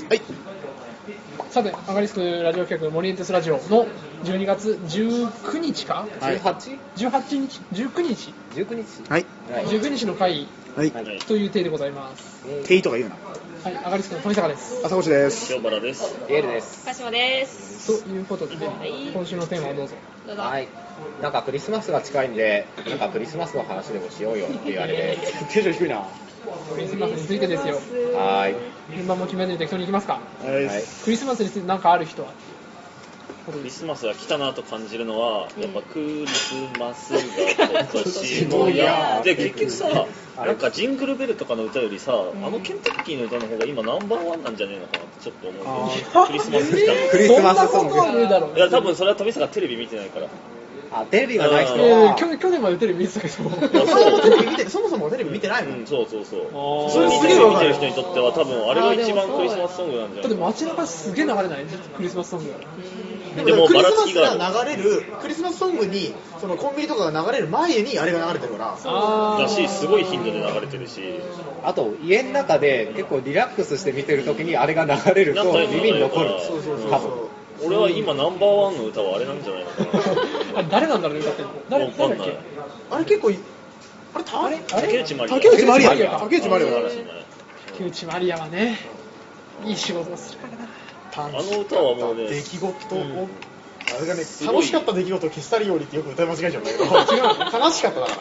はい。 さて、アガリスクラジオ局モリエンテスラジオの12月19日か、 はい、 18日19日 19日はい、 19日の会はいという体でございます。 テイとか言うな。 はい、アガリスクの富坂です。 朝越です。 塩原です。 エールです。 鹿島です。 ということでね、今週のテーマをどうぞ。 はい。なんかクリスマスが近いんで、なんかクリスマスの話でもしようよっていうあれで。 テンション低いな。 クリスマスについてですよ。 はい。 順番も決めずに適当に行きますか。 はい。 クリスマスについて何かある人は。 クリスマスが来たなと感じるのは、やっぱクリスマスが今年もやで、結局さ、なんかジングルベルとかの歌よりさ、あのケンタッキーの歌の方が今ナンバーワンなんじゃねえのかなってちょっと思う。クリスマス来たの。 クリスマスソング。 いや、多分それは富坂テレビ見てないから。 あ、テレビがない人は。 去年までテレビ見てたけど。 そもそもテレビ見てないもん。 そう。それすげえ見てる人にとっては多分あれが一番クリスマスソングなんじゃない。 だって街中すげえ流れないクリスマスソング。 でもクリスマスが流れるクリスマスソングにそのコンビニとかが流れる前にあれが流れてるから。 だし、すごい頻度で流れてるし。 あと家の中で結構リラックスして見てるときにあれが流れると耳に残る。 そう。 俺は今ナンバーワンの歌はあれなんじゃないのかな。 あれ誰なんだろう歌ってるの。誰だっけ。 あれ結構あれ竹内まりや。 竹内まりやの話じゃない。 竹内まりやはね、いい仕事をするからな。 あの歌はもうね、 出来事をあれがね、楽しかった出来事を消したりよりってよく歌い間違えちゃうんだけど、違う、悲しかっただから。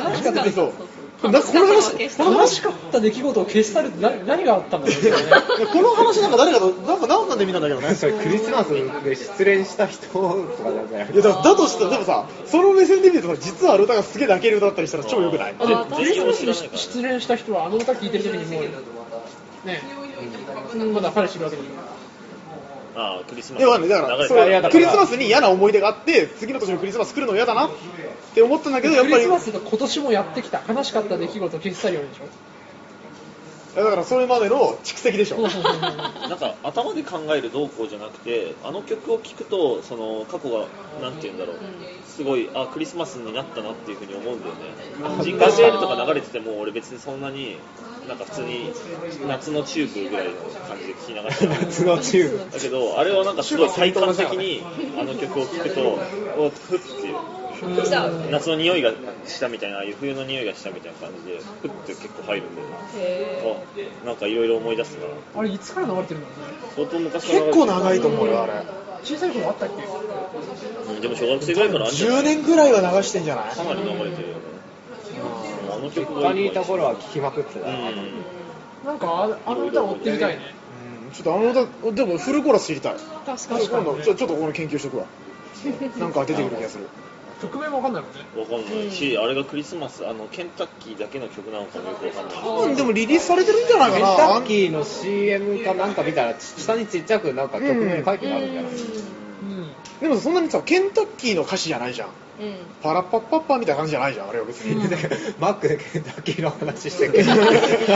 悲しかった。 そう。 この話、楽しかった出来事を消したりって何があったんだろうね。 この話なんか誰かとなんかで見たんだけどね。 それクリスマスで失恋した人とかなんじゃない。 いやだとしたらでもさ、その目線で見るとさ、実はある歌がすげえ泣ける歌だったりしたら超良くない？ クリスマスに失恋した人はあの歌聴いてる時にもうね、まだ彼氏いるわけで。 ああ、クリスマス。 だからクリスマスに嫌な思い出があって次の年のクリスマス来るの嫌だなって思ったんだけど、やっぱりクリスマスが今年もやってきた。悲しかった出来事を消したりよりでしょ。 だからそれまでの蓄積でしょ。 なんか頭で考えるどうこうじゃなくて、あの曲を聴くとその過去がなんていうんだろう、すごいクリスマスになったなっていうふうに思うんだよね。ジングルベルとか流れてても俺別にそんなになんか普通に夏のチューブぐらいの感じで聴きながら夏のチューブだけど、あれはなんかすごい体感的にあの曲を聴くとふっていう夏の匂いがしたみたいな、ああいう冬の匂いがしたみたいな感じでふって結構入るんで、なんかいろいろ思い出すな。 あれいつから流れてるの？ 相当昔から結構長いと思うよあれ。 小さい頃あったっけ？ でも小学生ぐらいからあるんじゃない？ 10年ぐらいは流してんじゃない？ かなり流れてるよね。あの曲他にいた頃は聴きまくってた。 なんかあの歌を追ってみたいね。 ちょっとあの歌でもフルコーラス知りたい。 確かに。 今度ちょっとこの研究しとくわ。なんか出てくる気がする。 曲名もわかんないもんね。 わかんないし、あれがクリスマスケンタッキーだけの曲なのかもよくわかんない。 でもリリースされてるんじゃないかな。 ケンタッキーの CM かなんか見たら下にちっちゃくなんか曲名書いてあるんじゃない？ でもそんなにさケンタッキーの歌詞じゃないじゃん。パラッパッパッパみたいな感じじゃないじゃんあれは別に。 マックでケンタッキーの話してるけど。 ね、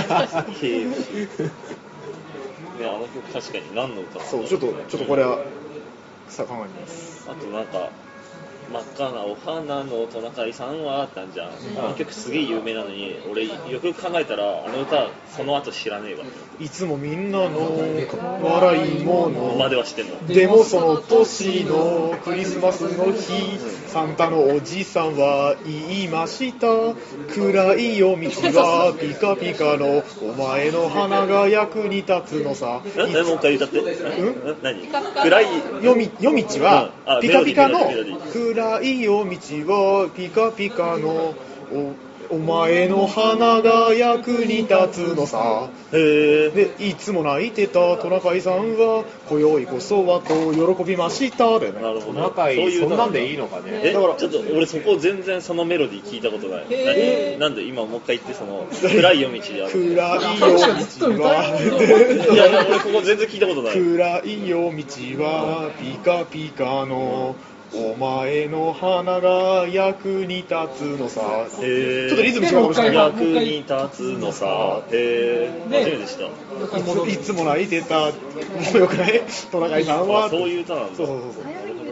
あの曲確かに何の歌？ そうちょっとこれはさ考えてます。 あとなんか真っ赤なお花のトナカイさんはあったんじゃん。あの曲すげえ有名なのに俺よく考えたらあの歌その後知らねえわ。 いつもみんなの笑い物までは知ってんの。 でもその年のクリスマスの日、サンタのおじさんは言いました。暗い夜道はピカピカのお前の花が役に立つのさ。 もう一回歌って。何？暗い夜道はピカピカのメロディー暗い夜道はピカピカのお前の花が役に立つのさ。でいつも泣いてたトナカイさんは今宵こそはと喜びましたでね。 なるほど。 トナカイそんなんでいいのかね。 だからちょっと俺そこ全然そのメロディー聞いたことない。なんで今もう一回言ってその暗い夜道である。 暗い夜道は。 いや俺ここ全然聞いたことない。 暗い夜道はピカピカのお前の花が役に立つのさ。ちょっとリズム違うかもしれない。 役に立つのさ。初めてでした。 いつも泣いてたもうよくないトナカイさんは。 そういう歌なんだ。 そう。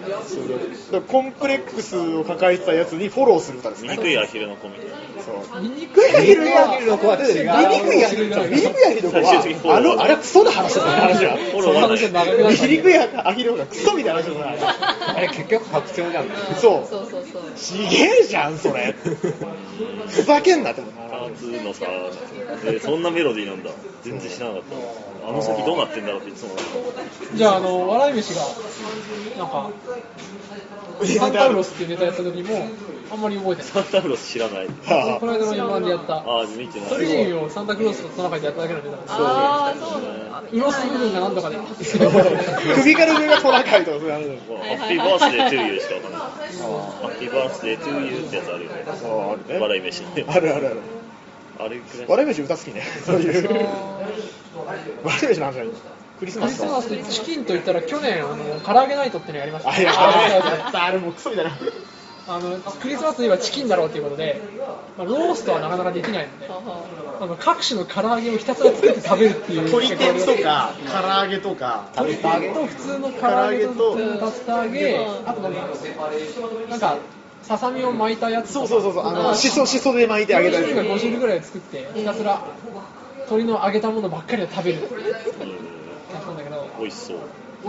からコンプレックスを抱えてたやつにフォローする歌ですね。 醜いアヒルの子みたいな。 そう。 醜いアヒル醜いアヒルの子は違う。 醜いアヒルの子はあれはクソの話だった話は。 その話は長くなった醜いアヒルの子がクソみたいな話だったあれ結局白鳥じゃん。 そうそうそうそう。 ちげえじゃんそれ。ふざけんなって思う。 夏のさ、そんなメロディーなんだ。全然知らなかった。あの先どうなってんだろうっていつも思う。 じゃあ笑い飯がなんかサンタウロスっていうネタやった時もあんまり覚えてない。 サンタウロス知らない。 この間の M1 でやったああ、見てない。 トリジンをサンタクロースとトナカイでやっただけなんで、 ああ、そうなんだ。 ウロス部分がなんとかで首から上がトナカイとかそういう話ハッピーバースデートゥーユーしかわかんない。ハッピーバースデートゥーユーってやつあるよね。 あるね。 笑い飯。 あるあるある。 あれくらい。 笑い飯歌好きね。そういう。笑い飯の話はいい。クリスクリスマスか。 マスでチキンといったら去年唐揚げナイトってのやりました。 あ、いや、あれもうクソみたいな。 クリスマスといえばチキンだろうということで、ローストはなかなかできないので、各種の唐揚げをひたすら作って食べるっていう。 鶏天とか唐揚げとか鶏天と普通の唐揚げと竜田揚げ、あとなんかささみを巻いたやつ。 そうしそで巻いてあげたり。 5種類か5種類ぐらい作ってひたすら鶏の揚げたものばっかりを食べる。なんだけど。 美味しそう。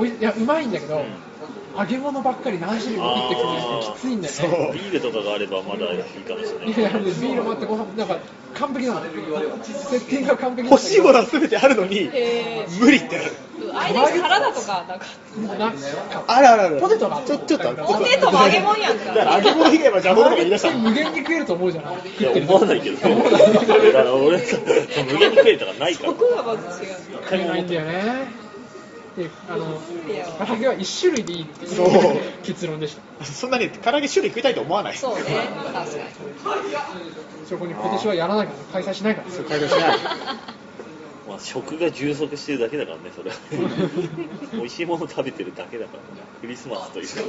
いやうまいんだけど。揚げ物ばっかり何種類も食ってくるのきついんだよね。 ビールとかがあればまだいいかもしれない。 いやビールもあってご飯なんか完璧なの。セッティングが完璧なの。 欲しいものは全てあるのに無理ってある。 間にサラダとかなんかあるあるある。 ポテトがちょっとポテトも揚げ物やんか。 だから揚げ物以外は邪道とか言い出した無限に食えると思うじゃない。 いや思わないけど。だから俺さ無限に食えるとかないから。 そこがまず違う。 食えないんだよね。で唐揚げは1種類でいいっていう結論でした。 そんなに唐揚げ種類食いたいと思わない。 そうね、確かに。 そこに今年はやらないから開催しないから。 開催しない。 まあ食が充足してるだけだからねそれは。美味しいもの食べてるだけだから。クリスマスというか。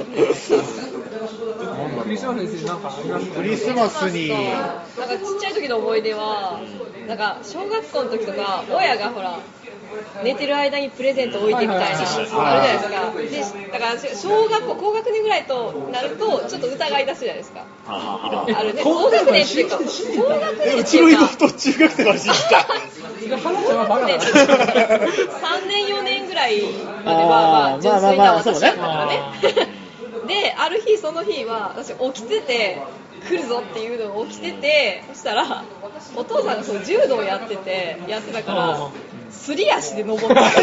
クリスマスについてなんかありますか。 クリスマスになんかちっちゃい時の思い出は、なんか小学校の時とか親がほら寝てる間にプレゼント置いてみたいなあるじゃないですか。でだから小学校高学年ぐらいとなるとちょっと疑い出すじゃないですか。あるね。高学年っていうか高学年うっていうかちの妹中学生まで信じた。 花ちゃんはバカだ。 3年4年ぐらいまでは純粋な私だったからね。である日その日は私起きてて来るぞっていうのを起きてて、そしたらお父さんがその柔道やってたからすり足で登って来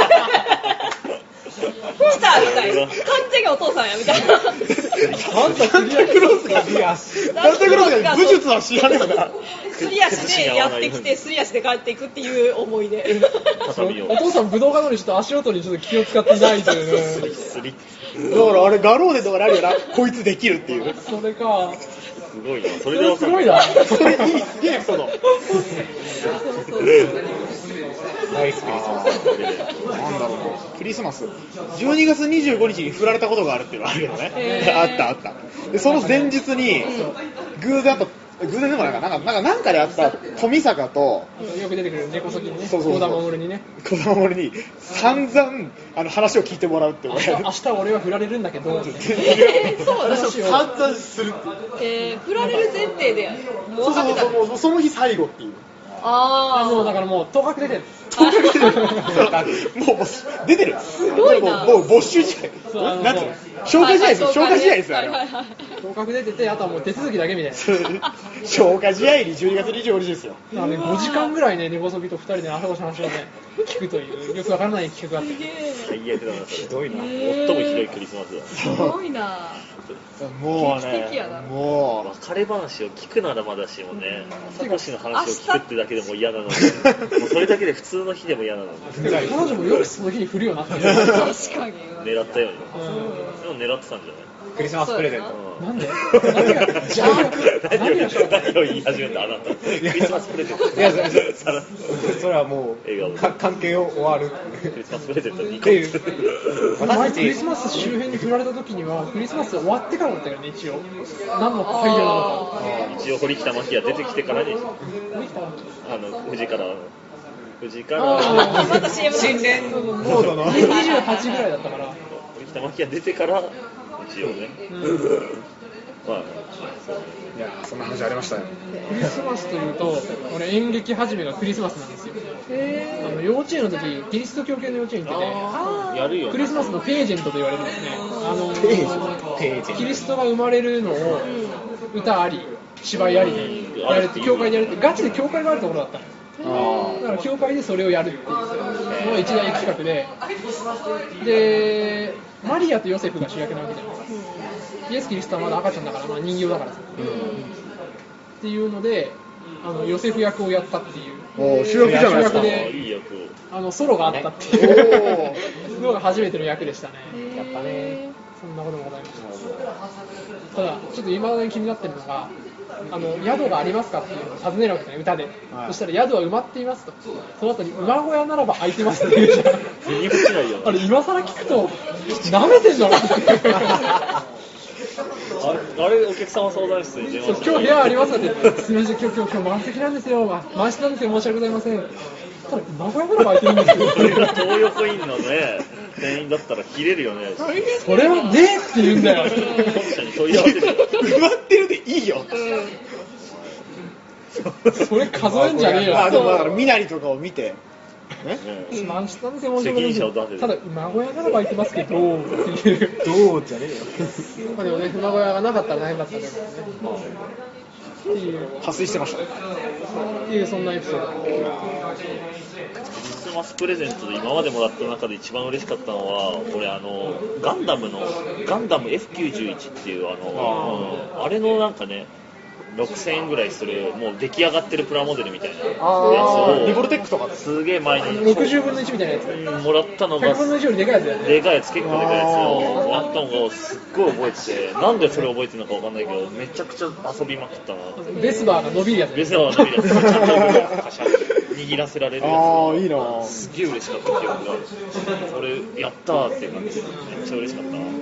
たみたいな、完全にお父さんやみたいな。 サンタクロースがすり足。サンタクロースが武術は知らねえのか。 すり足でやってきてすり足で帰っていくっていう思い出。 お父さん武道家のにちょっと足音にちょっと気を使ってないというね。 スリだからあれガローデとかあるよな。こいつできるっていう。 それか。 すごいな。それでわかる。 すごいな。 それいいすげえエピソード。 ナイスクリスマス。 なんだろうな。クリスマス。12月25日に振られたことがあるっていうのがあるけどね。あった。でその前日に偶然でもなんかであった富坂とよく出てくる根こそぎにね。 そう小田守にね。 小田守に散々話を聞いてもらうって。 明日俺は振られるんだけど。 そう話を散々する。 振られる前提で分かってた。 そうその日最後っていう。 もうだからもう当確出てる。 もう出てる。 すごいな。 もう没収試合。なんていうの？消化試合ですよ。 当確出てて、あとはもう手続きだけみたいな。 消化試合に12月25日ですよ。 だからね、5時間ぐらいね、根こそぎと2人で朝越しの話をね、聞くという、よくわからない企画があって。 最悪だな、それ。 ひどいな。 最もひどいクリスマスだ。 すごいな。 もう劇的やなね、も別れ話を聞くならまだしもね、朝越しの話を聞くってだけでも嫌なのに、もうそれだけで普通の日でも嫌なのに。 彼女もよくその日に振るよなっていう。 確かに。 狙ったように。でも狙ってたんじゃない？ クリスマスプレゼント。 なんで？ 何を言い始めたあなた。クリスマスプレゼント。 いやそれはもう関係を終わる。 クリスマスプレゼントにっていう。 前クリスマス周辺に振られた時にはクリスマス終わってからだったよね、一応。何の配慮なのか。 一応堀北真希が出てきてからに富士からまた CM 新年モードの 28ぐらいだったから。 堀北真希が出てから一応ね。まあ、 いやーそんな話ありましたよ。 クリスマスというと、俺演劇始めがクリスマスなんですよ。幼稚園の時、キリスト教系の幼稚園行ってて、 やるよね。 クリスマスのページェントと言われるんですね。 ページェントキリストが生まれるのを歌あり、芝居ありでやるって、教会でやるって、ガチで教会があるところだったの。だから教会でそれをやるっていうのが一大企画で、マリアとヨセフが主役なわけじゃないですか。イエス・キリストはまだ赤ちゃんだから、まあ、人形だからさ、っていうのでヨセフ役をやったっていう主役じゃないですか。 主役でいい役を。 ソロがあったっていうのが初めての役でしたね。 やっぱね。 そんなこともございました。ただちょっと今までに気になってるのが宿がありますかっていうのを尋ねるわけですね、歌で、はい、そしたら宿は埋まっていますと、その後に馬小屋ならば空いてますって言うじゃん。 腑に落ちないよね。 あれ今更聞くと舐めてんだろってあれお客様相談室に電話して今日部屋ありますかって、すみません今日満席なんですよ、満室なんですよ、申し訳ございません。ただ馬小屋ならば空いてるんですよ。 それが東横インのね店員だったら切れるよね。 それはねえって言うんだよ。 本社に問い合わせるよ。 埋まってるでいいよ。 それ数えんじゃねえよ。 でもだから身なりとかを見て満室なんですよ、申し訳ございません。ただ馬小屋ならば空いてますけどっていう。 どうじゃねえよ。 まあでもね、馬小屋がなかったら大変だったんですけどね。っていう破水してましたね。 っていうそんなエピソード。 クリスマスプレゼントで今までもらった中で一番嬉しかったのは、俺ガンダム F91 っていうあれのなんかね6000円ぐらいするもう出来上がってるプラモデルみたいなやつをリボルテックとかすげえ前に 60分の1みたいなやつもらったのが 100分の1よりでかいやつだよね。 でかいやつ、結構でかいやつをもらったのがすっごい覚えてて、なんでそれ覚えてるのかわかんないけどめちゃくちゃ遊びまくったな。 ベスバーが伸びるやつ。 ベスバーが伸びるやつちゃんとカシャって握らせられるやつ。 ああいいな。 すげえ嬉しかった記憶がある。それやったーっていう感じでめっちゃ嬉しかったな。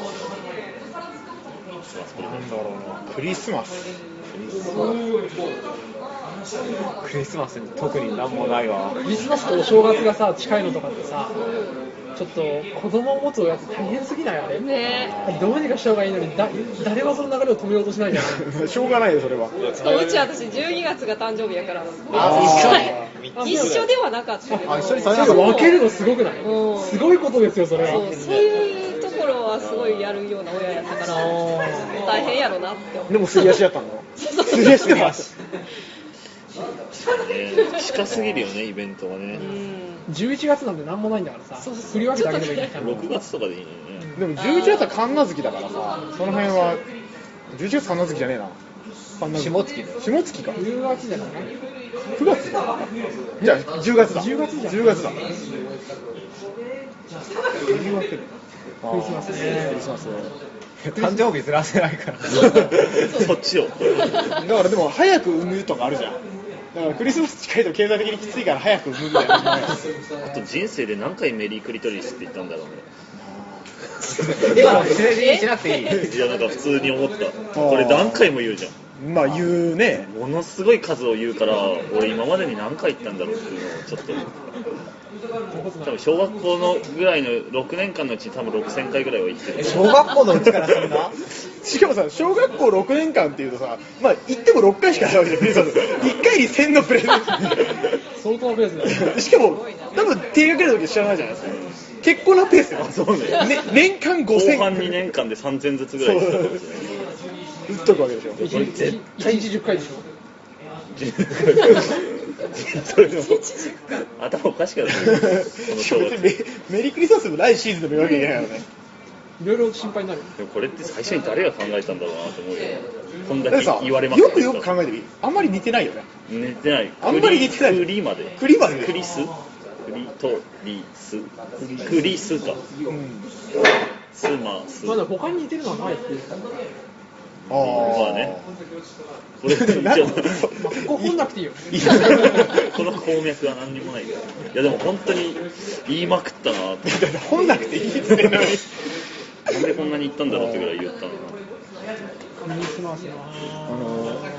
なんだろうな、クリスマスクリスマスに特になんもないわ。 クリスマスとお正月がさ近いのとかってさ、ちょっと子供を持つ親って大変すぎない？あれねどうにかした方がいいのに誰もその流れを止めようとしないじゃん。 しょうがないよそれは。 しかもうち私12月が誕生日やから一緒ではなかったけど、 それ分けるのすごくない？すごいことですよそれは。 そういうところはすごいやるような親やったから大変やろなって思う。 でもすり足やったの？すり足で足近すぎるよねイベントがね。 11月なんてなんもないんだからさ、振り分けてあげればいいんだ。 6月とかでいいのよね。 でも11月は神奈月だからさ、その辺は11月神奈月じゃねえな。 下月下月か。 10月じゃないかな。 9月だ。じゃあ10月だ。 10月じゃん。 10月だ。 クリスマスね。 クリスマス。 誕生日ずらせないからそっちを。 だからでも早く産むとかあるじゃん。だからクリスマス近いと経済的にきついから早く産むみたいな。 あと人生で何回メリークリトリスって言ったんだろうね。 今の成人しなくていい。 いやなんか普通に思った。これ何回も言うじゃん。 まあ言うね。 ものすごい数を言うから俺今までに何回言ったんだろうっていうのをちょっと多分小学校のぐらいの6年間のうちに多分6000回ぐらいは言ってる。 小学校のうちからそんなしかもさ、小学校6年間っていうとさ、まあ言っても6回しかないわけじゃん、クリスマス。1回に1000のプレゼント。 相当なペースだよ。 しかも、多分低学年の時知らないじゃないですか。結構なペースよ。 そうね。 年間5000。 後半2年間で3000ずつぐらい言ったかもしれない。 打っとくわけでしょ。 1日10回でしょ。 それでも頭おかしくなる。 メリークリスマスもないシーズンでも言うわけいけないからね。 いろいろ心配になる。 でもこれって最初に誰が考えたんだろうなと思うよ。こんだけだってさ、 言われますよく考えてみ、あんまり似てないよね。 寝てない。 あんまり似てない。 クリまで。 クリまで。 クリスクリトリスクリスか。スマス。 まだ他に似てるのはないっていう。 まあね。これ一応ここ掘んなくていいよ。 この鉱脈は何にもないから。いやでも本当に言いまくったなと。 掘んなくていいって言ってんのに。 なんでこんなに言ったんだろうってぐらい言ったの。 クリスマスな。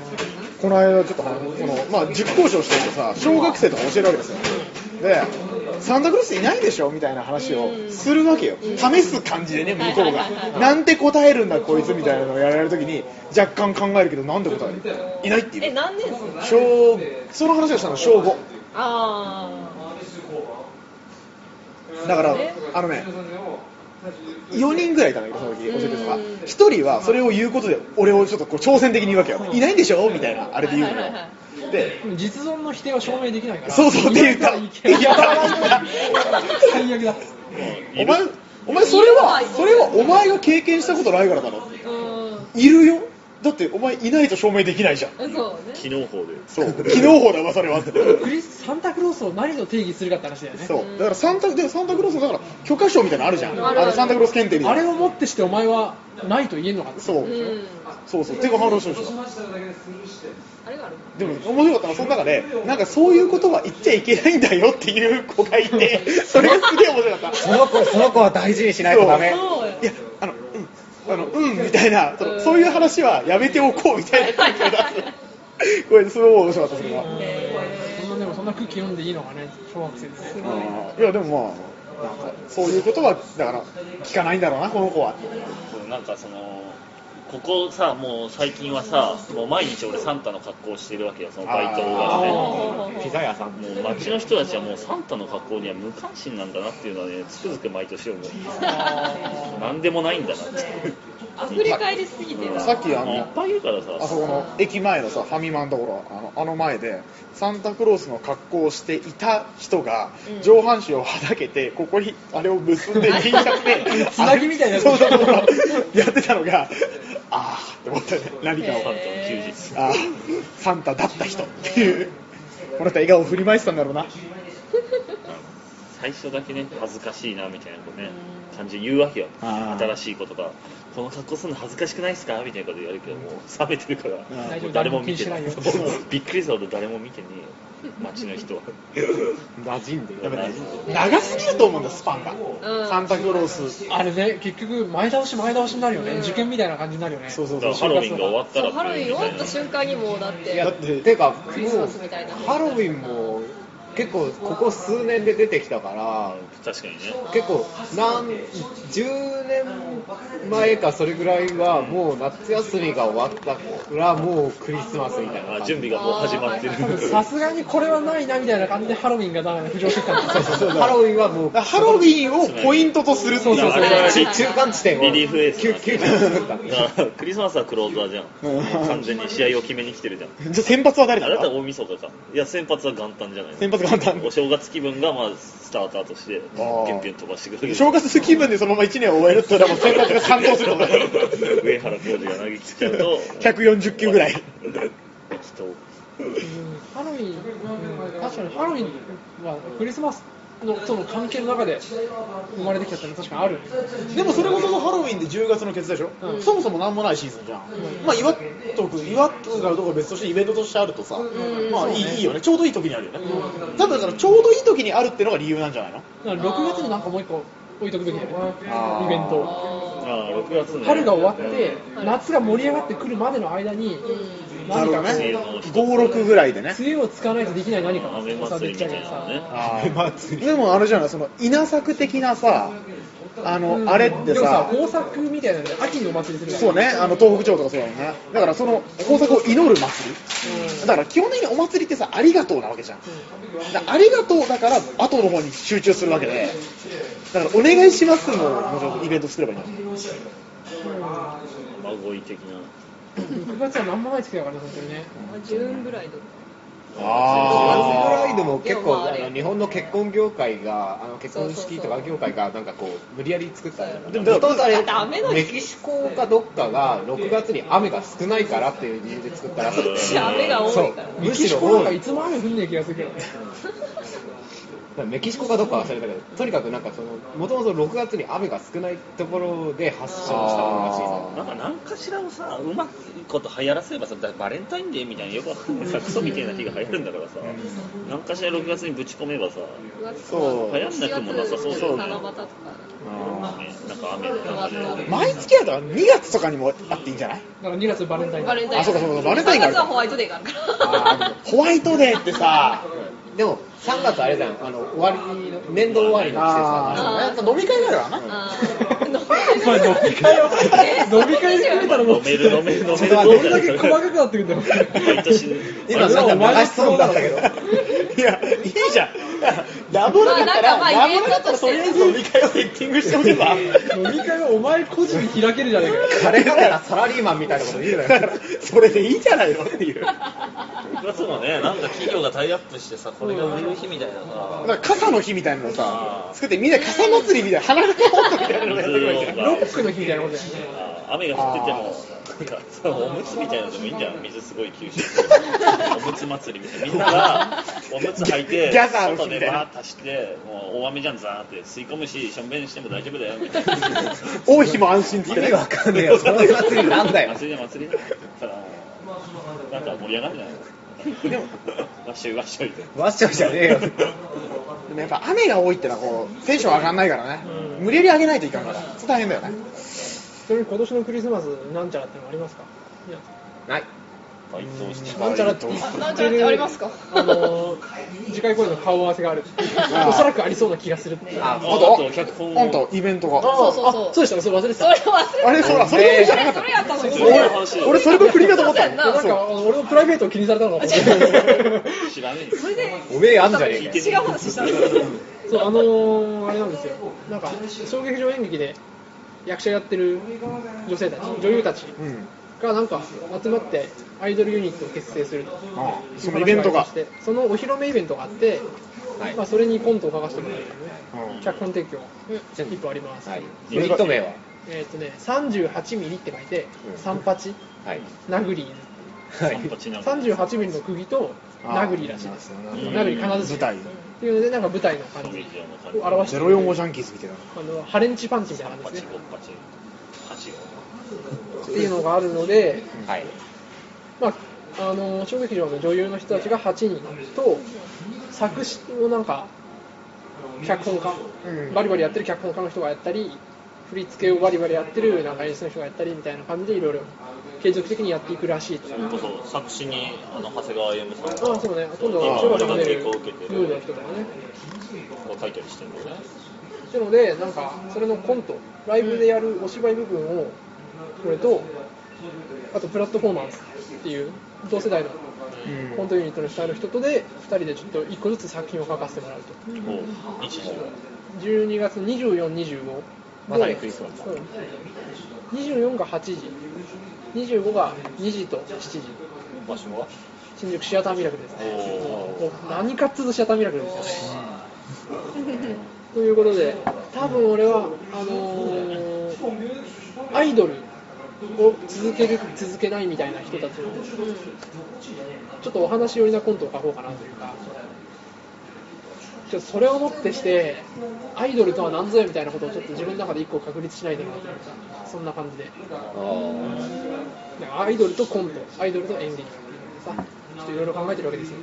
この間ちょっと塾講師をしてるとさ、小学生とか教えるわけですよ。で、 サンタクロースいないんでしょみたいな話をするわけよ。試す感じでね、向こうが。なんて答えるんだこいつみたいなのをやられるときに、若干考えるけど、なんで答えるいないっていう。 何年生？ その話をしたの小5。だから、4人ぐらいいたんだけど、その時教えてるのが、1人はそれを言うことで、俺をちょっとこう挑戦的に言うわけよ。いないんでしょみたいな、あれで言うのよ。で、 実存の否定は証明できないから。 そうって言った。 最悪だ。 お前それはお前が経験したことないからだろ。いるよ。だってお前いないと証明できないじゃん。 そうね。 機能法で。 そう。機能法だわそれは。 サンタクロースを何と定義するかって話だよね。 そう。だからサンタクロースだから許可証みたいなのあるじゃん。サンタクロース検定みたいな。 あれをもってしてお前はないと言えんのかって。 そう。そう。っていう話をした。 あれがある。 でも面白かったのはその中でなんかそういうことは言っちゃいけないんだよっていう子がいて、それがすげえ面白かった。 その子は大事にしないとダメ。 いやみたいなそういう話はやめておこうみたいな空気を出す。これすごい面白かったそれが。 そんな空気読んでいいのかね、小学生です。 いやでもなんかそういうことはだから聞かないんだろうなこの子は。 なんかここさ、もう最近はさ、もう毎日俺サンタの格好をしてるわけよ、そのバイトがね。 ピザ屋さん。 もう街の人たちはもうサンタの格好には無関心なんだなっていうのはね、つくづく毎年思う。なんでもないんだなって。 溢れ返りすぎてる。 さっきいっぱいいるからさ、 あそこの駅前のさファミマのところあの前でサンタクロースの格好をしていた人が上半身をはだけてここにあれを結んで銀尺でつなぎみたいなそうやってたのがって思ったね。何かをサンタの休日。 サンタだった人っていうこの人笑顔を振りまいてたんだろうな。 最初だけね恥ずかしいなみたいな感じで言うわけよ。新しいことがこの格好するの恥ずかしくないですかみたいなこと言われるけど、もう冷めてるから誰も見てない。びっくりするほど誰も見てねえよ街の人は。 馴染んでる。 長すぎると思うんだスパンが。サンタクロースあれね結局前倒しになるよね。受験みたいな感じになるよね。 そうハロウィンが終わったらハロウィン終わった瞬間にもうだっててかクリスマスみたいな。 ハロウィンも結構ここ数年で出てきたから確かにね結構10年前かそれぐらいはもう夏休みが終わったからもうクリスマスみたいな準備がもう始まってる。 さすがにこれはないなみたいな感じでハロウィンが浮上してきたんですよ。 ハロウィンはもうハロウィンをポイントとするっていう中間地点をリリーフエース作ったクリスマスはクローザーじゃん。完全に試合を決めに来てるじゃん。 じゃあ先発は誰だあなた大晦日か。いや先発は元旦じゃない。 先発元旦。 お正月気分がまあスターターとしてピュンピュン飛ばしてくる。 正月気分でそのまま1年を終えるってのはもう先発が担当するので上原浩二が投げ切っちゃうと 140球ぐらい。 ハロウィン、確かにハロウィンはクリスマスのその関係の中で生まれてきたってのは確かにある。 でもそれこそハロウィンで10月のケツでしょ、そもそもなんもないシーズンじゃん、まあ祝うかどうか別としてイベントとしてあるとさ、まあいいよね、ちょうどいい時にあるよね、だからちょうどいい時にあるってのが理由なんじゃないの。 だから6月になんかもう一個置いとくべきだよね、イベント。 6月ね、 春が終わって夏が盛り上がってくるまでの間に何かね、 5、6ぐらいでね、 梅雨をつかないとできない何かが雨祭りみたいなね。 でもあれじゃない、その稲作的なさ、あれってさ、 豊作みたいなので秋にお祭りするから。 そうね、東北町とかそうだよね。だからその豊作を祈る祭り、だから基本的にお祭りってさ、ありがとうなわけじゃん。ありがとうだから後の方に集中するわけで、だからお願いしますのもちろんイベント作ればいいんだよ。 孫い的な。 6月は何もない月だからね、本当にね。 ジューンブライド。 ブライドも結構日本の結婚業界が結婚式とか業界がなんかこう無理やり作ったんだよ。元々あれメキシコかどっかが6月に雨が少ないからっていう理由で作ったらしくて、 雨が多いから。 メキシコなんかいつも雨降んねえ気がするけどね。 メキシコかどっか忘れたけど、とにかくなんかもともと6月に雨が少ないところで発症したものらしいです。 なんか何かしらをさ、うまいこと流行らせればさ、バレンタインデーみたいなよくわかんないさ、クソみたいな日が流行るんだからさ、何かしら6月にぶち込めばさ、 そう流行んなくもなさそうだよね。 七夕とか。 なんか雨の中で。 毎月だと2月とかにもあっていいんじゃない？ だから2月バレンタイン。 あ、そうかそうか、バレンタインがある 3月はホワイトデーがあるから。 ホワイトデーってさ、 でも 3月あれだよ、終わりの年度終わりの季節だから飲み会があるわな。 飲み会で決めたらもう飲めるどれだけ細かくなってくんだよ。 毎年今なんか流しそうだったけど。 いや、いいじゃん。ラボだったら、とりあえず飲み会をセッティングしておけば。 飲み会はお前個人に開けるじゃねえかよ。 彼らサラリーマンみたいなこと言うなよ。 だから、それでいいじゃないのっていう。 そうね、なんか企業がタイアップしてさ、これが売れる日みたいなさ、 だから傘の日みたいなのさ、作ってみんな傘祭りみたいな、花形ホットみたいなのやってるわけ。 ロックの日みたいなことだよね。 雨が降ってても、なんかそうおむつみたいなのでもいいんじゃん、水すごい吸収する。おむつ祭りみたいな、みんながおむつ履いて、 ギャザーの日外でみたいなバーッと足して、もう大雨じゃん、ザーって吸い込むし、しょんべんしても大丈夫だよみたいな。 多い日も安心ってね。 意味わかんねえよ、その祭りなんだよ。 祭りだ祭りだ。ただなんか盛り上がるんじゃないの。でもわっしょいわっしょいで。 わっしょいじゃねえよ。 でもやっぱ雨が多いってのはこうテンション上がんないからね、無理やり上げないといかんから、それ大変だよね。 ちなみに今年のクリスマスなんちゃらってのありますか？ ない。 バイトしてなんちゃらって言なんっちゃらっててるありますか？ 次回公演の顔合わせがある。おそらくありそうな気がする。 ああとと脚本あんたイベントがそうそうそう。 そうでした、それ忘れてた。 それ忘れてた。 あれそうだ、それじゃなかったそれやったの。 俺それと振りかと思ったそうやんななんか俺のプライベートを気にされたのかと思って。 知らねえよ。 それでおめえあんじゃねえかよ。 違う話したの。 そうあれなんですよ。なんか小劇場演劇で役者やってる女性たち、女優たちうんがなんか集まってアイドルユニットを結成すると。 そのイベントが、 そのお披露目イベントがあって、 はいまあそれにコントを書かせてもらえるね。 うん脚本提供一個あります。 はい。ユニット名は 38ミリって書いて38 はい。 ナグリーはい。 38ミリの釘とナグリーらしいです。ナグリー金槌舞台っていうのでなんか舞台の感じを表してる。 045ジャンキーズみたいな。 ハレンチパンチみたいな感じですね。 パチっていうのがあるので、 はい。 まあ小劇場の女優の人たちが8人と作詞のなんか脚本家、バリバリやってる脚本家の人がやったり、振り付けをバリバリやってるなんか演出の人がやったりみたいな感じでいろいろ継続的にやっていくらしいと。 そう作詞に長谷川歩さんああそうね、今度は今小学で俺が稽古を受けてるムードの人とかね。 を書いたりしてるんだよね。 なのでなんかそれのコント、ライブでやるお芝居部分をこれと、あとプラットフォーマンスっていう同世代のコントユニットの主体の人とで2人でちょっと1個ずつ作品を書かせてもらうと。 日時 12月24、25 まさにクリスマス。 24が8時、25が2時と7時。 場所は新宿シアターミラクルですね。もう何かっつうとシアターミラクルですよね。ということで、多分俺はアイドルを続ける続けないみたいな人たちのちょっとお話寄りなコントを書こうかなというか、ちょっとそれをもってしてアイドルとは何ぞやみたいなことをちょっと自分の中で一個確立しないとなというか、そんな感じで、なんかアイドルとコント、アイドルと演劇っていうのでさ、ちょっといろいろ考えてるわけですよ。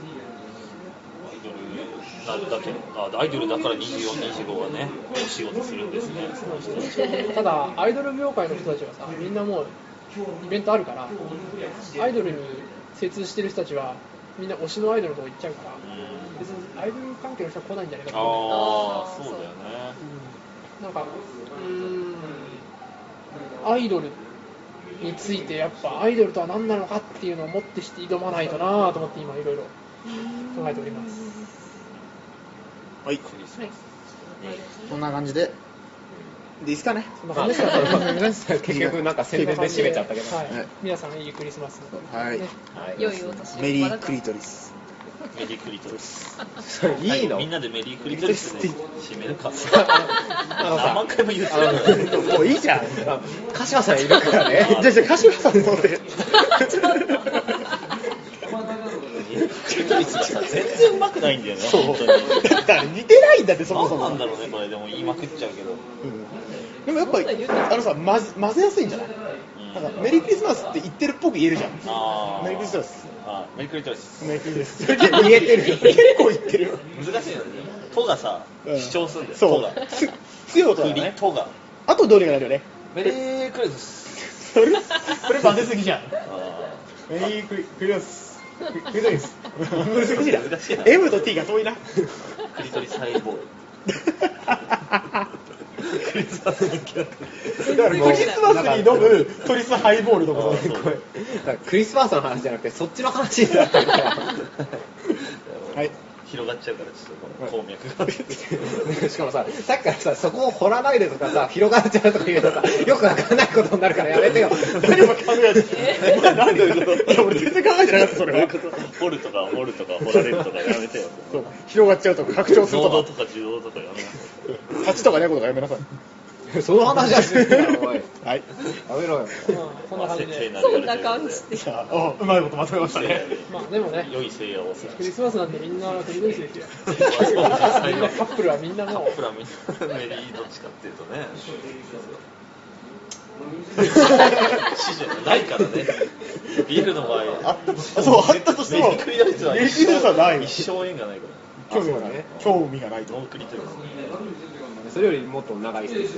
アイドルだから24、25はね、お仕事するんですね。 ただアイドル業界の人たちはさ、みんなもうイベントあるから、アイドルに精通してる人たちはみんな推しのアイドルのとこ行っちゃうから、別にアイドル関係の人は来ないんじゃないかと思う。 ああ、そうだよね。 なんかアイドルについてやっぱアイドルとは何なのかっていうのをもってして挑まないとなと思って今いろいろ考えております。 はい、そんな感じでいいですかね。 そんな感じですかね。 結局なんか宣伝で締めちゃったけど。 はい、皆さんいいクリスマスを、 はい、 ね、 良いお年を。 メリークリトリス。 メリークリトリス。 それいいの？ みんなでメリークリトリスで締めるか。 何回も言ってる。 もういいじゃん。 柏さんいるからね。 じゃあ柏さんので。 全然うまくないんだよね。 そう。 本当に。 だから似てないんだってそもそも。 何なんだろうねこれでも言いまくっちゃうけど。 でもやっぱりさ混ぜやすいんじゃない？なんかメリークリスマスって言ってるっぽく言えるじゃん。メリークリスマス。 メリークリトリス。 メリークリスマス。言えてるよ。結構言ってるよ。 難しいよね。とがさ主張するんだよ。 そうとが。 強い音だね。 とが。 あとどれがあるよね。 メリークリスマス。 これ混ぜすぎじゃん。メリークリスマス。 クリトリス難しいな。 難しいな M と T が遠いな。 クリトリスハイボール。クリスマスの気がだからクリスマスに飲むトリスハイボールのことで、 だからクリスマスの話じゃなくてそっちの話になってるからはい。 広がっちゃうからちょっとこの鉱脈がしかもさ、さっきからさ、そこを掘らないでとかさ、広がっちゃうとか言うとさ、よくわかんないことになるからやめてよ。 何も考えてない。何どういうこと？いや俺全然考えてなかったそれは。 掘るとか掘られるとかやめてよ。 そう広がっちゃうとか拡張するとかゾウとか樹洞とかやめなさい。 蜂とか猫とかやめなさい。 その話はしてるから、おい。 はい。 やめろよ。 そんな感じで。 そんな感じで。 じゃあうまいことまとめましたね。 まあでもね、 良い聖夜をクリスマスなんてみんなクリトリスですよ。みんなカップルはみんなもう。 カップルはみんなメリーどっちかっていうとね。死じゃないからね。ビールの場合そうあったとしてもメリクリトリスはメリクリトリスはない一生縁がないから。 興味がない。興味がないと。 ノークリトリス。 それよりもっと長いです。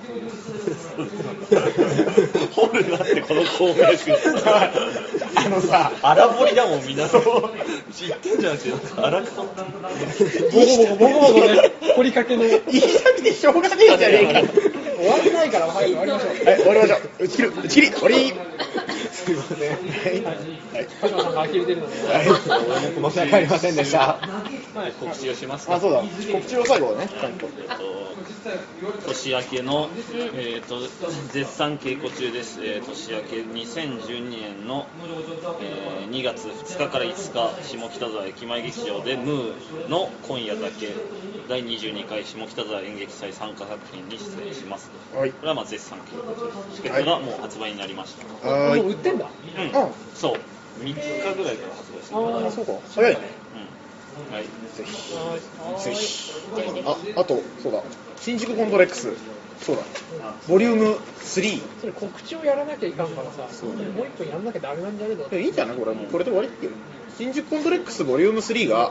ホルがあってこの鉱脈あのさ荒掘りだもんみんな。知ってんじゃなくて荒く掘ってボコボコね、掘りかけの。 言いたくてしょうがねえじゃねえか。 終わりないから早く終わりましょう。 はい終わりましょう。打ち切り終わり。 すいません。 はい鹿島さんが呆れてるので。 申し訳ありませんでした。 告知をしますか。 あそうだ告知を最後はねちゃんと。 年明けの、絶賛稽古中です、年明け2012年の、2月2日から5日下北沢駅前劇場でムーの今夜だけ第22回下北沢演劇祭参加作品に出演します。 はいこれはまあ絶賛稽古中です。チケットがもう発売になりました。 はもう売ってんだ。 うん、そう3日ぐらいから発売してる。 あそうか早いね。 はい、 ぜひあとそうだ新宿コントレックスそうだボリューム3。 それ告知をやらなきゃいかんからさ、もう一本やんなきゃダメなんじゃねえの。 いいんじゃないこれもうこれで終わりっていう。新宿コントレックスボリューム3が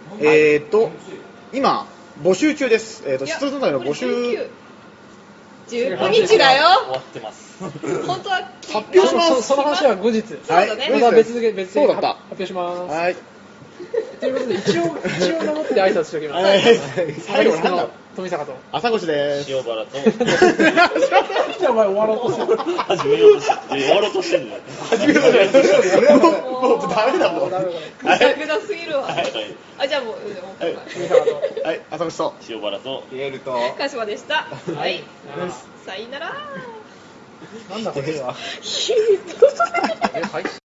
今募集中です。出演の募集 19日だよ。 終わってます。 本当は発表します。 その話は後日。 そうだねまた別でそうだった発表します。 はいということで一応名乗って挨拶しておきます。 はい最後なんだ富坂と。 朝越です塩原とじゃあお前終わろうとしてる。 始めようとして終わろうとしてるんだよ。 始めようとしてる。もうダメだもん。 ダメこれ。 はいグダすぎるわ。 はいあじゃあもう富坂と。 はい朝越と塩原とピエールと。 鹿島でした。はい。 です。 さよなら。 なんだこれ。 は。 はい。